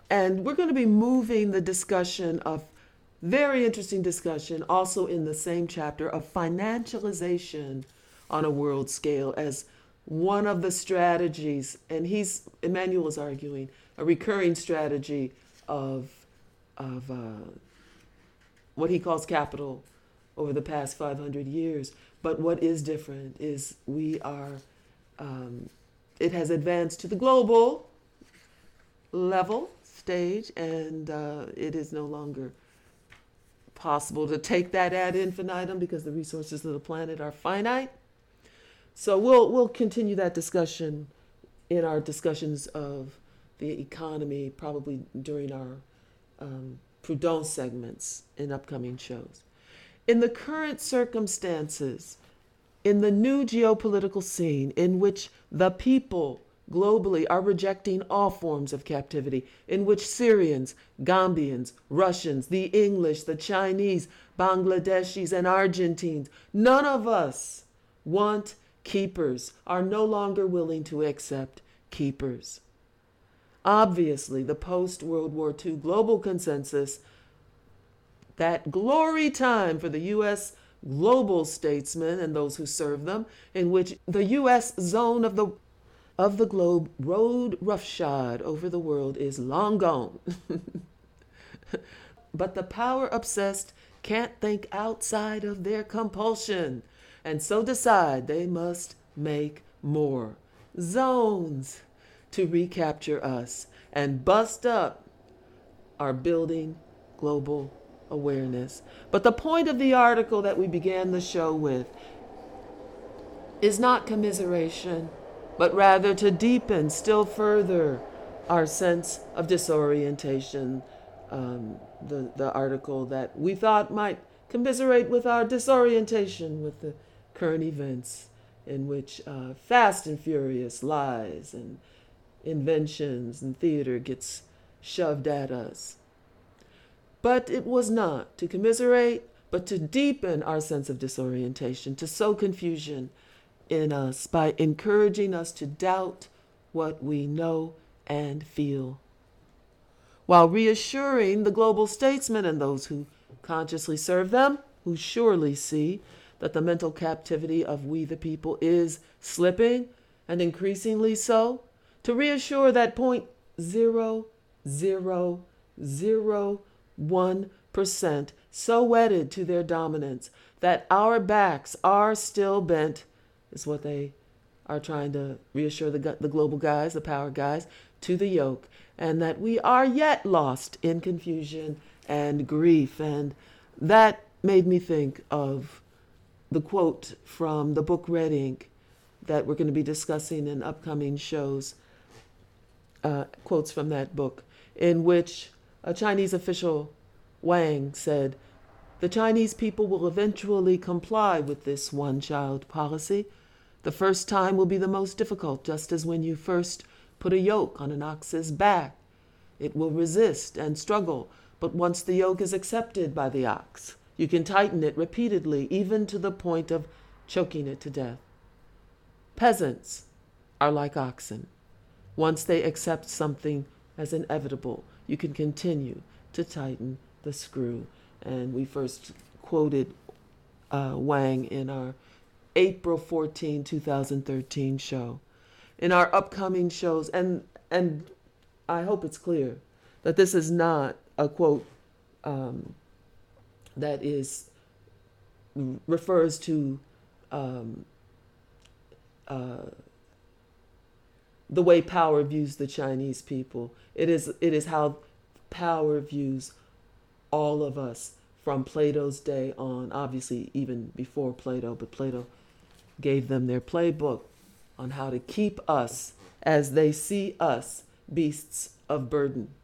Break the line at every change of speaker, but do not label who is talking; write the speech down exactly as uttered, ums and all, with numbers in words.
And we're going to be moving the discussion of very interesting discussion also in the same chapter of financialization on a world scale as one of the strategies, and he's Emmanuel is arguing a recurring strategy of of uh, what he calls capital over the past five hundred years. But what is different is we are um, it has advanced to the global level stage, and uh, it is no longer possible to take that ad infinitum because the resources of the planet are finite. So we'll we'll continue that discussion in our discussions of the economy, probably during our um, Proudhon segments in upcoming shows. In the current circumstances, in the new geopolitical scene in which the people globally are rejecting all forms of captivity, in which Syrians, Gambians, Russians, the English, the Chinese, Bangladeshis, and Argentines, none of us want keepers, are no longer willing to accept keepers. Obviously, the post-World War Two global consensus, that glory time for the U S global statesmen and those who serve them, in which the U S zone of the of the globe rode roughshod over the world, is long gone. But the power-obsessed can't think outside of their compulsion, and so decide they must make more zones to recapture us and bust up our building global awareness. But the point of the article that we began the show with is not commiseration, but rather to deepen still further our sense of disorientation. Um, the, the article that we thought might commiserate with our disorientation with the current events in which uh, fast and furious lies and inventions and theater gets shoved at us. But it was not to commiserate, but to deepen our sense of disorientation, to sow confusion in us by encouraging us to doubt what we know and feel, while reassuring the global statesmen and those who consciously serve them, who surely see that the mental captivity of we the people is slipping, and increasingly so, to reassure that point zero zero zero one percent so wedded to their dominance that our backs are still bent, is what they are trying to reassure the, the global guys, the power guys, to the yoke, and that we are yet lost in confusion and grief. And that made me think of the quote from the book Red Ink that we're going to be discussing in upcoming shows, uh, quotes from that book, in which a Chinese official, Wang, said, "The Chinese people will eventually comply with this one-child policy. The first time will be the most difficult, just as when you first put a yoke on an ox's back. It will resist and struggle, but once the yoke is accepted by the ox, you can tighten it repeatedly, even to the point of choking it to death. Peasants are like oxen. Once they accept something as inevitable, you can continue to tighten the screw." And we first quoted uh, Wang in our April fourteenth, twenty thirteen show. In our upcoming shows, and and I hope it's clear that this is not a quote um, that is refers to um, uh, the way power views the Chinese people. It is it is how power views all of us from Plato's day on, obviously even before Plato, but Plato gave them their playbook on how to keep us, as they see us, beasts of burden.